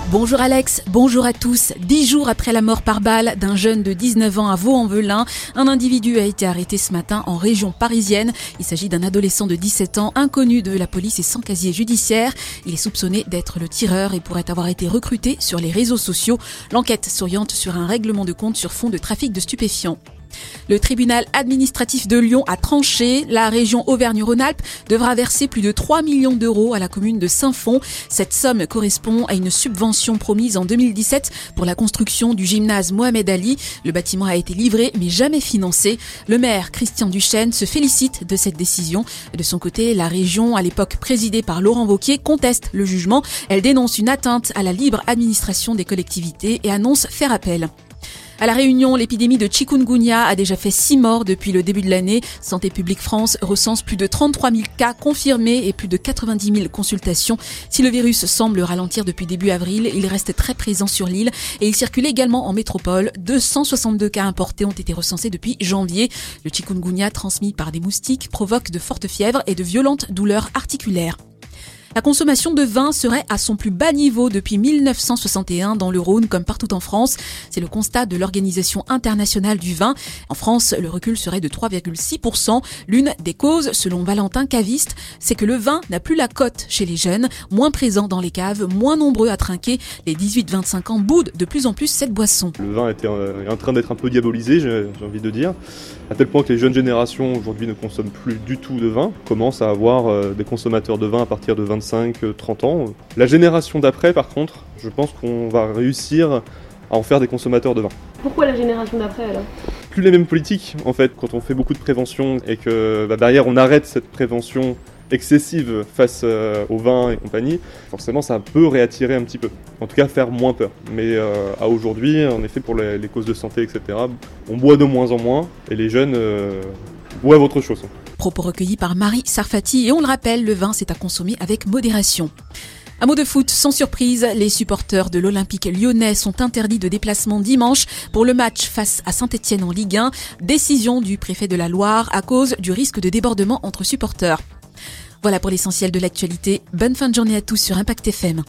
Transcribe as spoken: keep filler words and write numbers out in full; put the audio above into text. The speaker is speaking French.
Bonjour Alex, bonjour à tous. Dix jours après la mort par balle d'un jeune de dix-neuf ans à Vaux-en-Velin, un individu a été arrêté ce matin en région parisienne. Il s'agit d'un adolescent de dix-sept ans, inconnu de la police et sans casier judiciaire. Il est soupçonné d'être le tireur et pourrait avoir été recruté sur les réseaux sociaux. L'enquête s'oriente sur un règlement de compte sur fond de trafic de stupéfiants. Le tribunal administratif de Lyon a tranché. La région Auvergne-Rhône-Alpes devra verser plus de trois millions d'euros à la commune de Saint-Fond. Cette somme correspond à une subvention promise en deux mille dix-sept pour la construction du gymnase Mohamed Ali. Le bâtiment a été livré mais jamais financé. Le maire Christian Duchesne se félicite de cette décision. De son côté, la région, à l'époque présidée par Laurent Wauquiez, conteste le jugement. Elle dénonce une atteinte à la libre administration des collectivités et annonce faire appel. À La Réunion, l'épidémie de chikungunya a déjà fait six morts depuis le début de l'année. Santé publique France recense plus de trente-trois mille cas confirmés et plus de quatre-vingt-dix mille consultations. Si le virus semble ralentir depuis début avril, il reste très présent sur l'île et il circule également en métropole. deux cent soixante-deux cas importés ont été recensés depuis janvier. Le chikungunya, transmis par des moustiques, provoque de fortes fièvres et de violentes douleurs articulaires. La consommation de vin serait à son plus bas niveau depuis mille neuf cent soixante et un dans le Rhône comme partout en France. C'est le constat de l'Organisation internationale du vin. En France, le recul serait de trois virgule six pour cent. L'une des causes, selon Valentin Caviste, c'est que le vin n'a plus la cote chez les jeunes, moins présent dans les caves, moins nombreux à trinquer. Les dix-huit vingt-cinq ans boudent de plus en plus cette boisson. Le vin était en train d'être un peu diabolisé, j'ai envie de dire, à tel point que les jeunes générations aujourd'hui ne consomment plus du tout de vin, commencent à avoir des consommateurs de vin à partir de vingt-cinq trente ans. La génération d'après, par contre, je pense qu'on va réussir à en faire des consommateurs de vin. Pourquoi la génération d'après alors ? Plus les mêmes politiques, en fait, quand on fait beaucoup de prévention et que bah, derrière on arrête cette prévention excessive face euh, au vin et compagnie, forcément ça peut réattirer un petit peu, en tout cas faire moins peur. Mais euh, à aujourd'hui, en effet, pour les, les causes de santé, et cetera, on boit de moins en moins et les jeunes euh, boivent autre chose. Propos recueillis par Marie Sarfati et on le rappelle, le vin c'est à consommer avec modération. Un mot de foot, sans surprise, les supporters de l'Olympique lyonnais sont interdits de déplacement dimanche pour le match face à Saint-Etienne en Ligue un. Décision du préfet de la Loire à cause du risque de débordement entre supporters. Voilà pour l'essentiel de l'actualité. Bonne fin de journée à tous sur Impact F M.